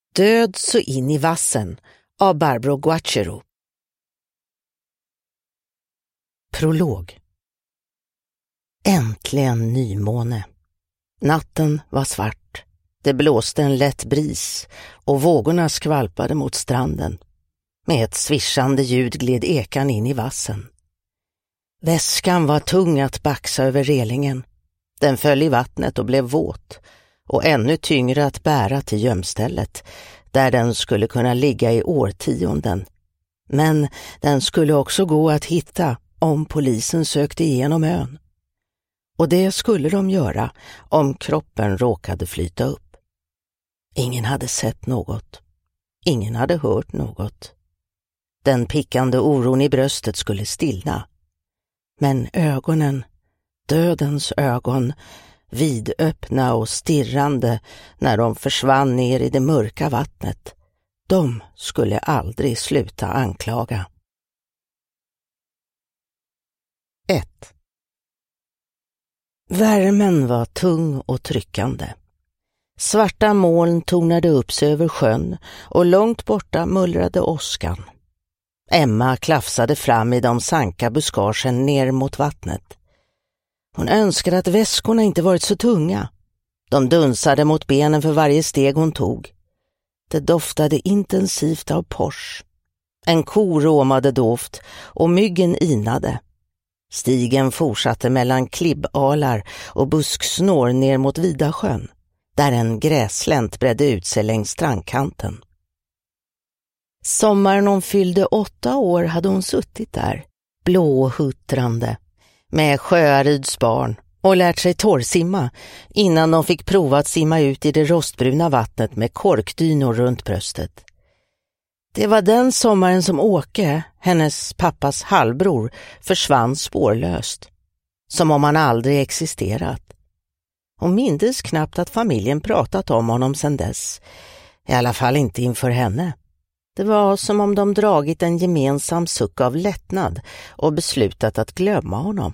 Död så in i vassen av Barbro Guacchero. Prolog. Äntligen nymåne. Natten var svart. Det blåste en lätt bris och vågorna skvalpade mot stranden. Med ett svischande ljud gled ekan in i vassen. Väskan var tung att baxa över relingen. Den föll i vattnet och blev våt och ännu tyngre att bära till gömstället där den skulle kunna ligga i årtionden. Men den skulle också gå att hitta om polisen sökte igenom ön. Och det skulle de göra om kroppen råkade flyta upp. Ingen hade sett något. Ingen hade hört något. Den pickande oron i bröstet skulle stillna. Men ögonen, dödens ögon, vidöppna och stirrande när de försvann ner i det mörka vattnet, de skulle aldrig sluta anklaga. 1. Värmen var tung och tryckande. Svarta moln tornade upp sig över sjön och långt borta mullrade åskan. Emma klafsade fram i de sanka buskagen ner mot vattnet. Hon önskade att väskorna inte varit så tunga. De dunsade mot benen för varje steg hon tog. Det doftade intensivt av pors. En ko råmade dovt och myggen inade. Stigen fortsatte mellan klibbalar och busksnår ner mot vida sjön, där en gräslänt bredde ut sig längs strandkanten. Sommaren hon fyllde 8 år hade hon suttit där, blå och huttrande, med Sjöaryds barn och lärt sig torrsimma innan de fick prova att simma ut i det rostbruna vattnet med korkdynor runt bröstet. Det var den sommaren som Åke, hennes pappas halvbror, försvann spårlöst, som om han aldrig existerat. Hon mindes knappt att familjen pratat om honom sedan dess, i alla fall inte inför henne. Det var som om de dragit en gemensam suck av lättnad och beslutat att glömma honom.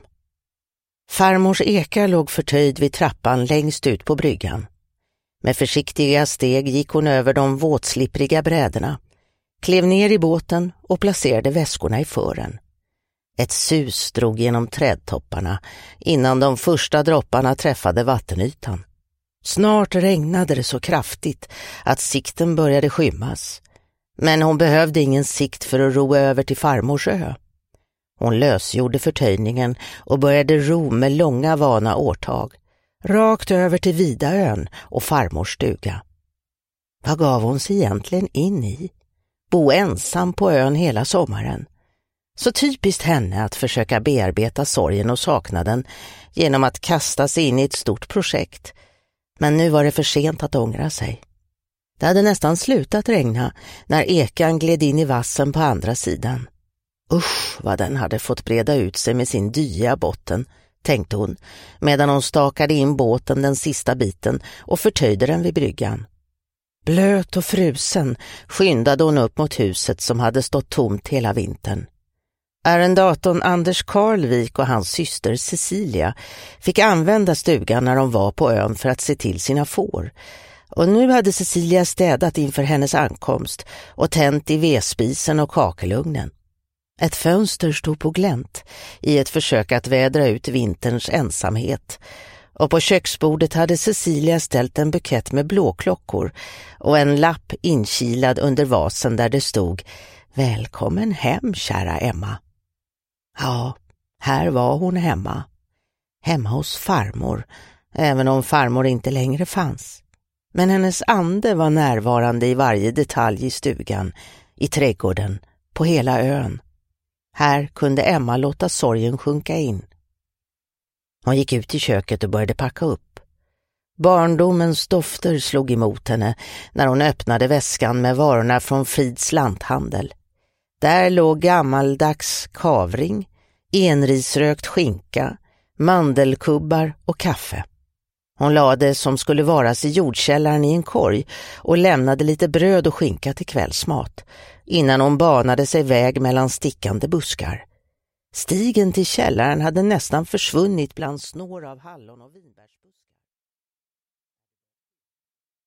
Farmors ekar låg förtöjd vid trappan längst ut på bryggan. Med försiktiga steg gick hon över de våtslippriga bräderna, klev ner i båten och placerade väskorna i fören. Ett sus drog genom trädtopparna innan de första dropparna träffade vattenytan. Snart regnade det så kraftigt att sikten började skymmas. Men hon behövde ingen sikt för att ro över till farmors ö. Hon lösgjorde förtöjningen och började ro med långa vana årtag, rakt över till Vidaön och farmors stuga. Vad gav hon sig egentligen in i? Bo ensam på ön hela sommaren. Så typiskt henne att försöka bearbeta sorgen och saknaden genom att kasta sig in i ett stort projekt. Men nu var det för sent att ångra sig. Det hade nästan slutat regna när ekan gled in i vassen på andra sidan. Usch, vad den hade fått breda ut sig med sin dyiga botten, tänkte hon, medan hon stakade in båten den sista biten och förtöjde den vid bryggan. Blöt och frusen skyndade hon upp mot huset som hade stått tomt hela vintern. Arrendatorn Anders Karlvik och hans syster Cecilia fick använda stugan när de var på ön för att se till sina får. Och nu hade Cecilia städat inför hennes ankomst och tänt i vedspisen och kakelugnen. Ett fönster stod på glänt i ett försök att vädra ut vinterns ensamhet. Och på köksbordet hade Cecilia ställt en bukett med blåklockor och en lapp inkilad under vasen där det stod "Välkommen hem, kära Emma". Ja, här var hon hemma. Hemma hos farmor, även om farmor inte längre fanns. Men hennes ande var närvarande i varje detalj i stugan, i trädgården, på hela ön. Här kunde Emma låta sorgen sjunka in. Hon gick ut i köket och började packa upp. Barndomens dofter slog emot henne när hon öppnade väskan med varorna från Frids lanthandel. Där låg gammaldags kavring, enrisrökt skinka, mandelkubbar och kaffe. Hon lade det som skulle varas i jordkällaren i en korg och lämnade lite bröd och skinka till kvällsmat innan hon banade sig väg mellan stickande buskar. Stigen till källaren hade nästan försvunnit bland snår av hallon och vinbärsbuskar.